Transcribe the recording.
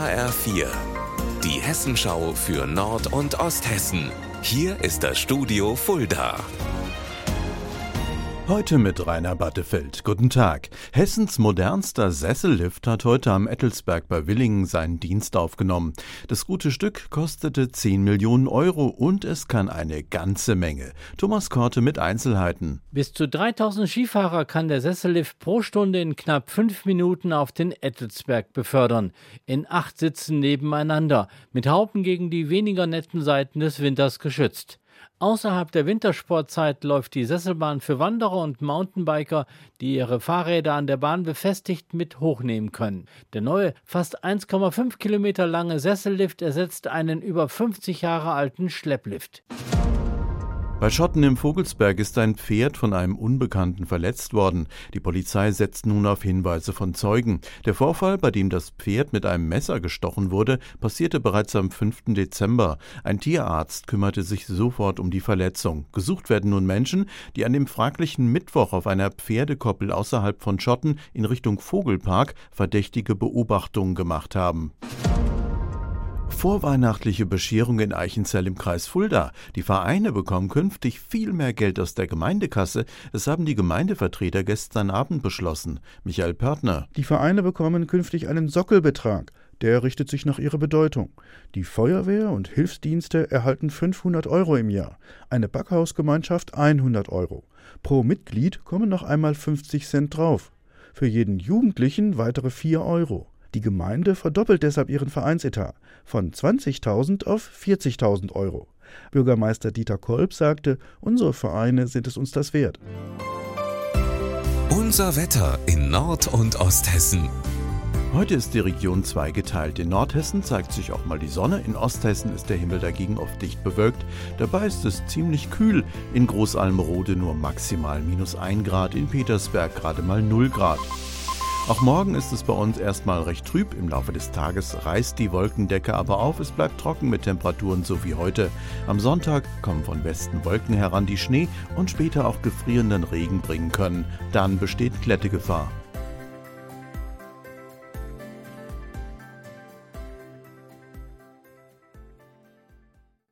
HR4, die Hessenschau für Nord- und Osthessen. Hier ist das Studio Fulda. Heute mit Rainer Battefeld. Guten Tag. Hessens modernster Sessellift hat heute am Ettelsberg bei Willingen seinen Dienst aufgenommen. Das gute Stück kostete 10 Millionen Euro und es kann eine ganze Menge. Thomas Korte mit Einzelheiten. Bis zu 3000 Skifahrer kann der Sessellift pro Stunde in knapp 5 Minuten auf den Ettelsberg befördern. In 8 Sitzen nebeneinander, mit Haupten gegen die weniger netten Seiten des Winters geschützt. Außerhalb der Wintersportzeit läuft die Sesselbahn für Wanderer und Mountainbiker, die ihre Fahrräder an der Bahn befestigt mit hochnehmen können. Der neue, fast 1,5 Kilometer lange Sessellift ersetzt einen über 50 Jahre alten Schlepplift. Bei Schotten im Vogelsberg ist ein Pferd von einem Unbekannten verletzt worden. Die Polizei setzt nun auf Hinweise von Zeugen. Der Vorfall, bei dem das Pferd mit einem Messer gestochen wurde, passierte bereits am 5. Dezember. Ein Tierarzt kümmerte sich sofort um die Verletzung. Gesucht werden nun Menschen, die an dem fraglichen Mittwoch auf einer Pferdekoppel außerhalb von Schotten in Richtung Vogelpark verdächtige Beobachtungen gemacht haben. Vorweihnachtliche Bescherung in Eichenzell im Kreis Fulda. Die Vereine bekommen künftig viel mehr Geld aus der Gemeindekasse. Das haben die Gemeindevertreter gestern Abend beschlossen. Michael Pörtner. Die Vereine bekommen künftig einen Sockelbetrag. Der richtet sich nach ihrer Bedeutung. Die Feuerwehr und Hilfsdienste erhalten 500 Euro im Jahr. Eine Backhausgemeinschaft 100 Euro. Pro Mitglied kommen noch einmal 50 Cent drauf. Für jeden Jugendlichen weitere 4 Euro. Die Gemeinde verdoppelt deshalb ihren Vereinsetat von 20.000 auf 40.000 Euro. Bürgermeister Dieter Kolb sagte, unsere Vereine sind es uns das wert. Unser Wetter in Nord- und Osthessen. Heute ist die Region zweigeteilt. In Nordhessen zeigt sich auch mal die Sonne, in Osthessen ist der Himmel dagegen oft dicht bewölkt. Dabei ist es ziemlich kühl. In Großalmrode nur maximal -1 Grad, in Petersberg gerade mal 0 Grad. Auch morgen ist es bei uns erstmal recht trüb. Im Laufe des Tages reißt die Wolkendecke aber auf. Es bleibt trocken mit Temperaturen so wie heute. Am Sonntag kommen von Westen Wolken heran, die Schnee und später auch gefrierenden Regen bringen können. Dann besteht Glättegefahr.